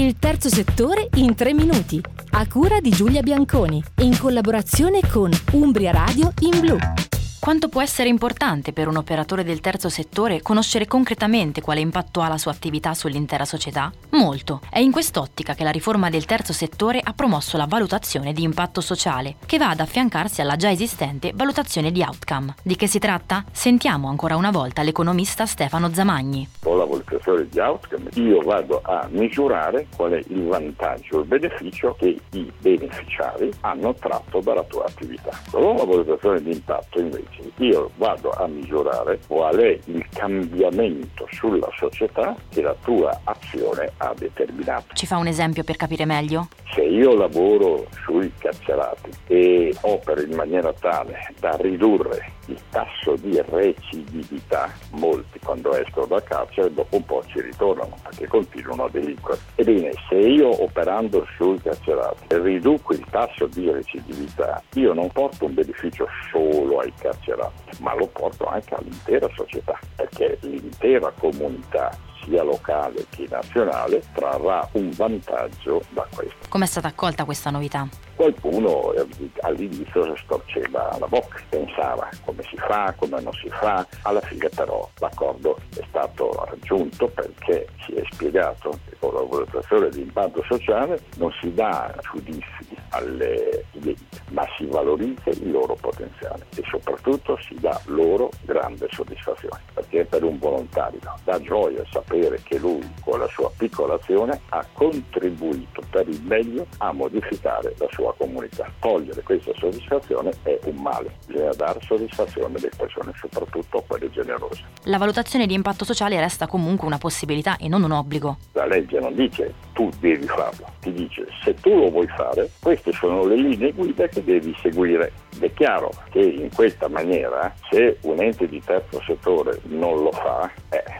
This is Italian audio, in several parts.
Il terzo settore in 3 minuti, a cura di Giulia Bianconi, in collaborazione con Umbria Radio in Blu. Quanto può essere importante per un operatore del terzo settore conoscere concretamente quale impatto ha la sua attività sull'intera società? Molto. È in quest'ottica che la riforma del terzo settore ha promosso la valutazione di impatto sociale, che va ad affiancarsi alla già esistente valutazione di outcome. Di che si tratta? Sentiamo ancora una volta l'economista Stefano Zamagni. Con la valutazione di outcome io vado a misurare qual è il vantaggio, il beneficio che i beneficiari hanno tratto dalla tua attività. Con la valutazione di impatto invece io vado a misurare qual è il cambiamento sulla società che la tua azione ha determinato. Ci fa un esempio per capire meglio? Se io lavoro sui carcerati e opero in maniera tale da ridurre il tasso di recidività, molti quando escono dal carcere dopo un po' ci ritornano perché continuano a delinquere. Ebbene, se io operando sui carcerati riduco il tasso di recidività, io non porto un beneficio solo ai carcerati, ma lo porto anche all'intera società, perché l'intera comunità, sia locale che nazionale, trarrà un vantaggio da questo. Com'è stata accolta questa novità? Qualcuno all'inizio storceva la bocca, pensava come si fa, come non si fa. Alla fine però l'accordo è stato raggiunto perché si è spiegato che con la valutazione di impatto sociale non si dà giudizi alle clienti, ma si valorizza il loro potenziale e soprattutto si dà loro grande soddisfazione, perché per un volontario dà gioia sapere che lui con la sua piccola azione ha contribuito per il meglio a modificare la sua comunità. Togliere questa soddisfazione è un male, bisogna dare soddisfazione alle persone, soprattutto a quelle generose. La valutazione di impatto sociale resta comunque una possibilità e non un obbligo. La legge non dice tu devi farlo, ti dice se tu lo vuoi fare, queste sono le linee guida che devi seguire. Ed è chiaro che in questa maniera, se un ente di terzo settore non lo fa,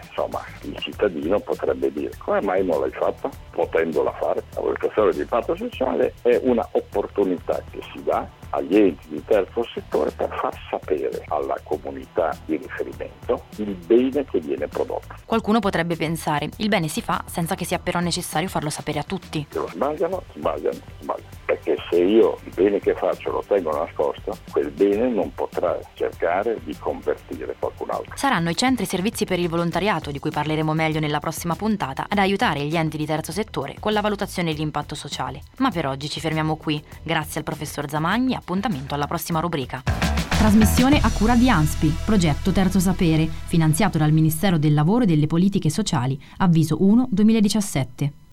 il cittadino potrebbe dire come mai non l'hai fatta, potendola fare. La valutazione di impatto sociale è una opportunità che si dà agli enti di terzo settore per far sapere alla comunità di riferimento il bene che viene prodotto. Qualcuno potrebbe pensare, il bene si fa senza che sia però necessario farlo sapere a tutti. Se lo sbagliano. Perché se io il bene che faccio lo tengo nascosto, quel bene non potrà cercare di convertire qualcun altro. Saranno i centri servizi per il volontariato, di cui parleremo meglio nella prossima puntata, ad aiutare gli enti di terzo settore con la valutazione di impatto sociale. Ma per oggi ci fermiamo qui. Grazie al professor Zamagni, appuntamento alla prossima rubrica. Trasmissione a cura di ANSPI, progetto Terzo Sapere, finanziato dal Ministero del Lavoro e delle Politiche Sociali, avviso 1/2017.